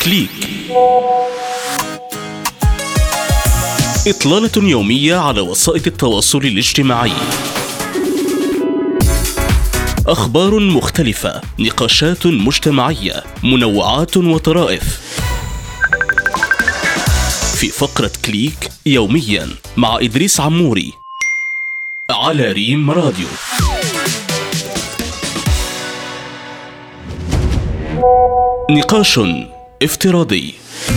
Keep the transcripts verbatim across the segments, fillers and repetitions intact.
كليك. إطلالة يومية على وسائل التواصل الاجتماعي. أخبار مختلفة، نقاشات مجتمعية، منوعات وطرائف. في فقرة كليك يوميا مع إدريس عموري على ريم راديو. نقاش افتراضي.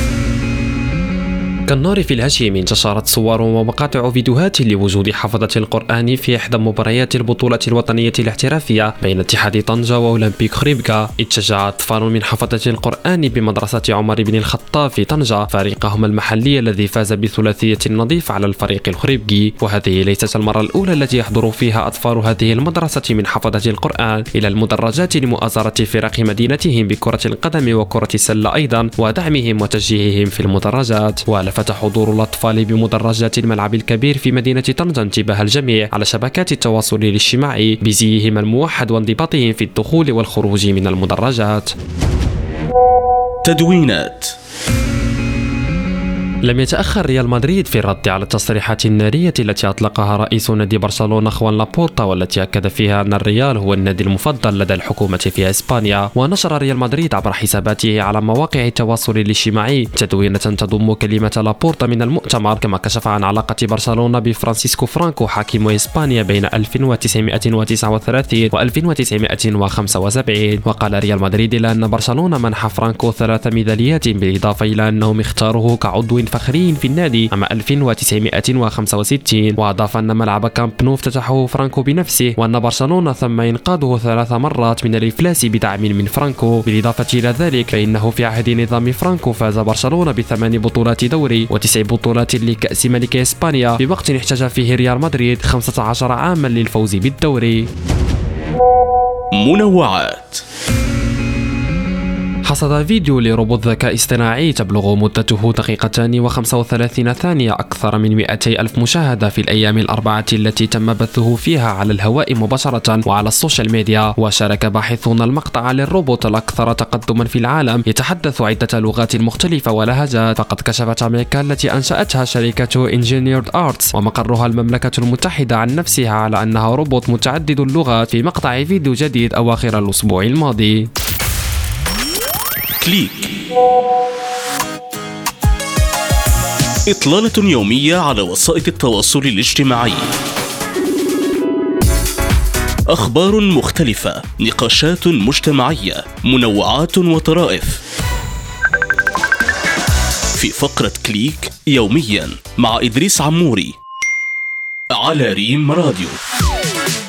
كالنار في الهشيم انتشرت صور ومقاطع فيديوهات لوجود حفظة القرآن في إحدى مباريات البطولة الوطنية الاحترافية بين اتحاد طنجة وأولمبيك خريبكا. اتشجع أطفال من حفظة القرآن بمدرسة عمر بن الخطاب في طنجة فريقهم المحلي الذي فاز بثلاثية نظيف على الفريق الخريبكي، وهذه ليست المرة الأولى التي يحضر فيها أطفال هذه المدرسة من حفظة القرآن إلى المدرجات لمؤازرة فرق مدينتهم بكرة القدم وكرة السلة أيضا ودعمهم وتشجيعهم في المدرجات. ولفت حضور الأطفال بمدرجات الملعب الكبير في مدينة طنجة انتباه الجميع على شبكات التواصل الاجتماعي بزيهم الموحد وانضباطهم في الدخول والخروج من المدرجات. تدوينات. لم يتأخر ريال مدريد في الرد على التصريحات النارية التي أطلقها رئيس نادي برشلونة خوان لابورتا، والتي أكد فيها أن الريال هو النادي المفضل لدى الحكومة في إسبانيا. ونشر ريال مدريد عبر حساباته على مواقع التواصل الاجتماعي تدوينة تضم كلمة لابورتا من المؤتمر، كما كشف عن علاقة برشلونة بفرانسيسكو فرانكو حاكم إسبانيا بين ألف وتسعمائة وتسعة وثلاثين و ألف وتسعمائة وخمسة وسبعين. وقال ريال مدريد إلى أن برشلونة منح فرانكو ثلاث ميداليات، بالإضافة إلى أنهم اختاروه كعضو فخري في النادي عام ألف وتسعمائة وخمسة وستين. وأضاف أن ملعب كامب نو افتتحه فرانكو بنفسه، وأن برشلونة تم إنقاذه ثلاث مرات من الإفلاس بدعم من فرانكو. بالإضافة إلى ذلك فإنه في عهد نظام فرانكو فاز برشلونة بثمان بطولات دوري وتسع بطولات لكأس ملك إسبانيا، بوقت احتاج فيه ريال مدريد خمسة عشر عاما للفوز بالدوري. منوعات. حصد فيديو لروبوت ذكاء اصطناعي تبلغ مدته دقيقتان وخمسة وثلاثين ثانية أكثر من مئتي ألف مشاهدة في الأيام الأربعة التي تم بثه فيها على الهواء مباشرة وعلى السوشيال ميديا. وشارك باحثون المقطع للروبوت الأكثر تقدما في العالم يتحدث عدة لغات مختلفة ولهجات. فقد كشفت أمريكا التي أنشأتها شركة انجينيرد آرتس ومقرها المملكة المتحدة عن نفسها على أنها روبوت متعدد اللغات في مقطع فيديو جديد أواخر الأسبوع الماضي. كليك. إطلالة يومية على وسائل التواصل الاجتماعي. أخبار مختلفة، نقاشات مجتمعية، منوعات وطرائف. في فقرة كليك يوميا مع إدريس عموري على ريم راديو.